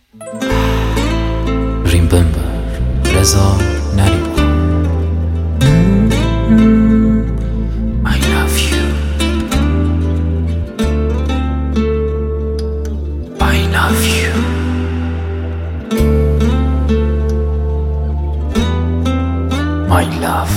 ریمبمبر رضا نریبو. I love you. I love you. My love.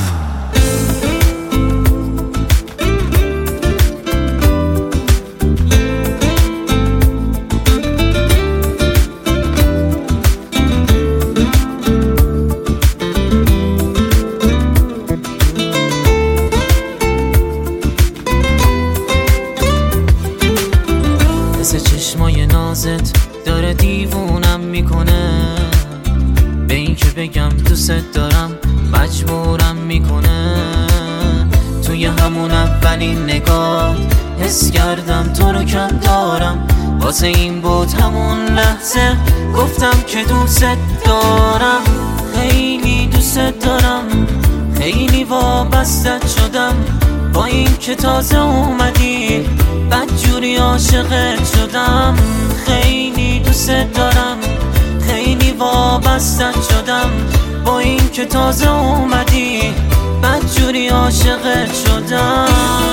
چشمای نازت داره دیوونم میکنه، به این که بگم دوست دارم مجبورم میکنه. توی همون اولین نگاه حس کردم تو رو کم دارم، واسه این بود همون لحظه گفتم که دوست دارم. خیلی دوست دارم، خیلی وابستت شدم، با این که تازه اومدی بدجوری عاشقت شدم. خیلی دوست دارم، خیلی وابستت شدم، با این که تازه اومدی بدجوری عاشقت شدم.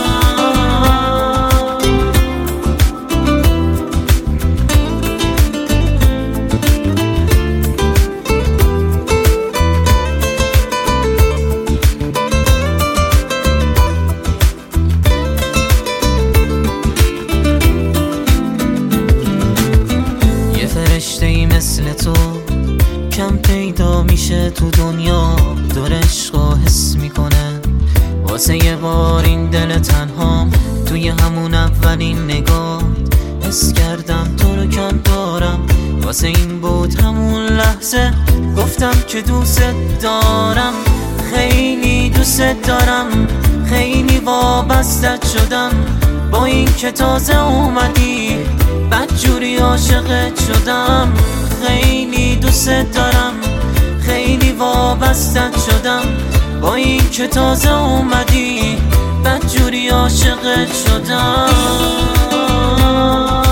فرشته‌ای مثل تو کم پیدا میشه تو دنیا، دور عشقا حس میکنه. واسه یه بار این دل تنهام توی همون اولین نگاه حس کردم تو رو کم دارم، واسه این بود همون لحظه گفتم که دوست دارم. خیلی دوست دارم، خیلی وابستت شدم، با این که تازه اومدی بدجوری عاشقت شدم. خیلی دوست دارم، خیلی وابستت شدم، با این که تازه اومدی بدجوری عاشقت شدم.